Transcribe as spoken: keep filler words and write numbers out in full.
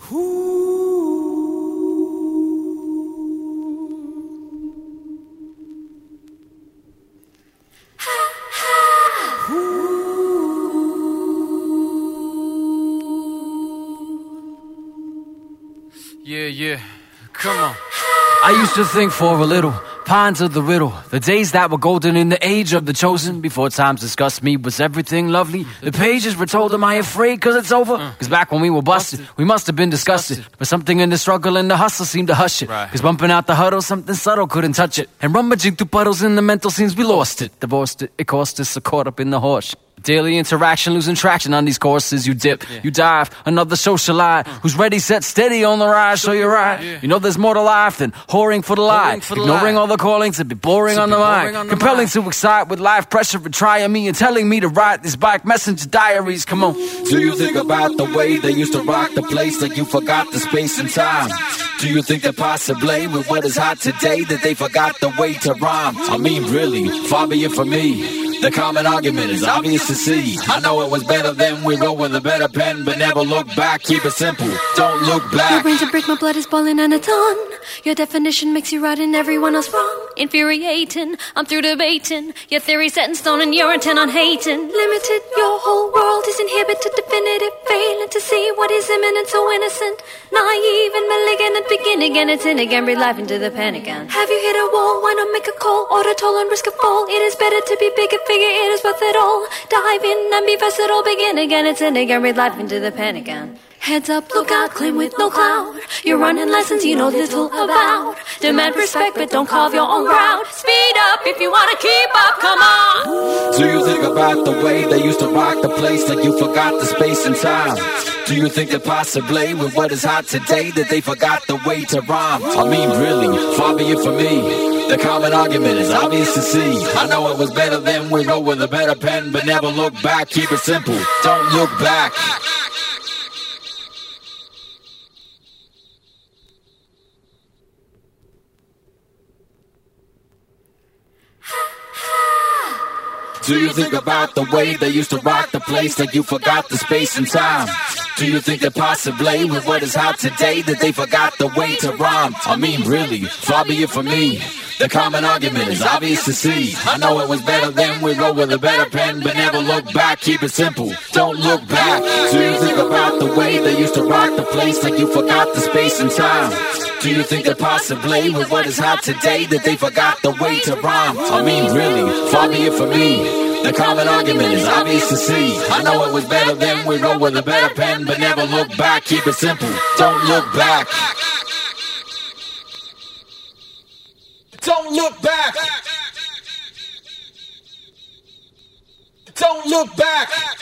Yeah, yeah, come on. I used to think for a little, ponder the riddle, the days that were golden in the age of the chosen. Before times discussed me, was everything lovely? The pages were told, am I afraid cause it's over? Cause back when we were busted, we must have been disgusted. But something in the struggle and the hustle seemed to hush it. Cause bumping out the huddle, something subtle couldn't touch it. And rummaging through puddles in the mental scenes, we lost it. Divorced it, it cost us, so caught up in the horse. Daily interaction, losing traction on these courses. You dip, yeah. you dive, another socialite uh. who's ready, set, steady on the rise. So you're right. Yeah. You know there's more to life than whoring for the lie. For the Ignoring lie. all the callings to be boring to on be the mind. On Compelling the to excite with life pressure for trying me and telling me to write these bike messenger diaries. Come on. Do you think about the way they used to rock the place like you forgot the space and time? Do you think that possibly with what is hot today that they forgot the way to rhyme? I mean really, far be it for me. The common argument is obvious to see. I know it was better then, we wrote with a better pen, but never look back, keep it simple, don't look back. Your brain's a brick, my blood is boiling and it's on. Your definition makes you right and everyone else wrong. Infuriating, I'm through debating. Your theory set in stone and you're intent on hating. Limited, your whole world is inhibited, definitive, failing to see what is imminent, so innocent. Naive and malignant, begin again, it's in again, breathe life into the pen again. Have you hit a wall, why not make a call? Order toll and risk a fall, it is better to be bigger. Figure it is worth it all. Dive in and be versatile. Begin again, it's in again. Breathe life into the pen again. Heads up, look out, claim with no cloud. You're running lessons you know little about. Demand respect, but don't carve your own ground. Speed up if you wanna keep up, come on. Do you think about the way they used to rock the place like you forgot the space and time? Do you think that possibly with what is hot today that they forgot the way to rhyme? I mean really, far be it for me. The common argument is obvious to see. I know it was better then, we wrote with a better pen, but never look back, keep it simple, don't look back. Do you think about the way they used to rock the place like you forgot the space and time? Do you think that possibly with what is hot today that they forgot the way to rhyme? I mean really, far be it for me. The common argument is obvious to see. I know it was better then, we wrote with a better pen, but never look back, keep it simple, don't look back. Do you think about the way they used to rock the place like you forgot the space and time? Do you think that possibly with what is hot today that they forgot the way to rhyme? I mean really, far be it for me. The common argument is obvious to see. I know it was better then, we wrote with a better pen, but never look back, keep it simple, don't look back. Don't look back. Don't look back.